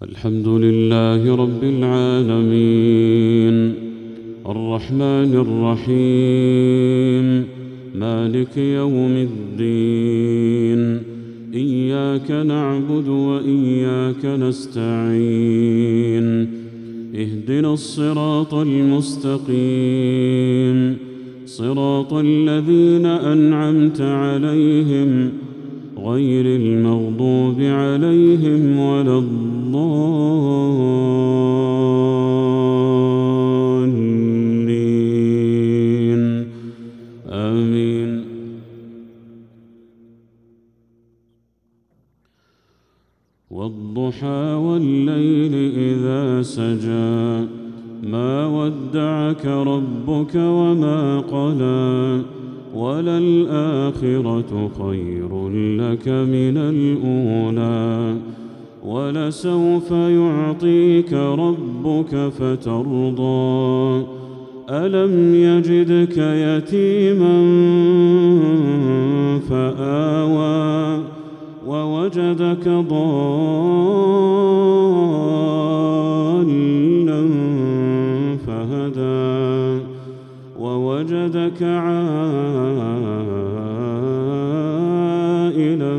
الحمد لله رب العالمين الرحمن الرحيم مالك يوم الدين إياك نعبد وإياك نستعين اهدنا الصراط المستقيم صراط الذين أنعمت عليهم غير المغضوب عليهم ولا الضالين آمين. والضحى والليل إذا سجى ما ودعك ربك وما قلى وللآخرة خير لك من الأولى ولسوف يعطيك ربك فترضى ألم يجدك يتيما فآوى ووجدك ضالا فهدى ووجدك عائلا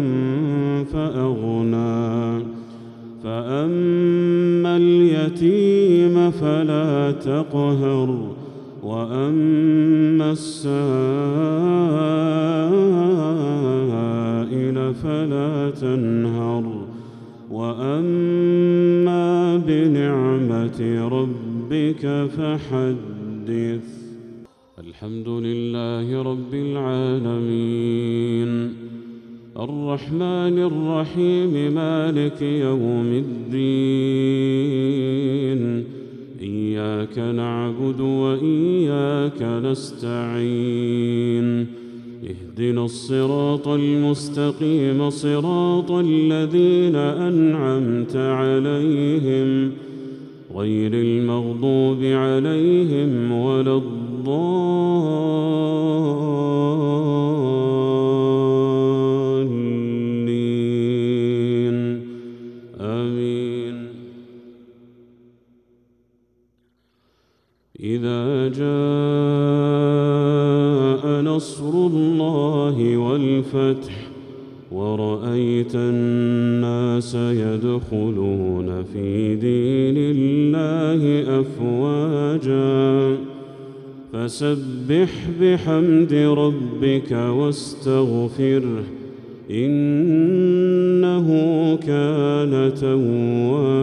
فأغنى فأما اليتيم فلا تقهر وأما السائل فلا تنهر وأما بنعمة ربك فحدث. الحمد لله رب العالمين الرحمن الرحيم مالك يوم الدين إياك نعبد وإياك نستعين اهدنا الصراط المستقيم صراط الذين أنعمت عليهم غير المغضوب عليهم ولا الضالين آمين. إذا جاء نصر الله والفتح ورأيت الناس يدخلون في دين الله أفواجا فسبح بحمد ربك واستغفره إنه كان توابا.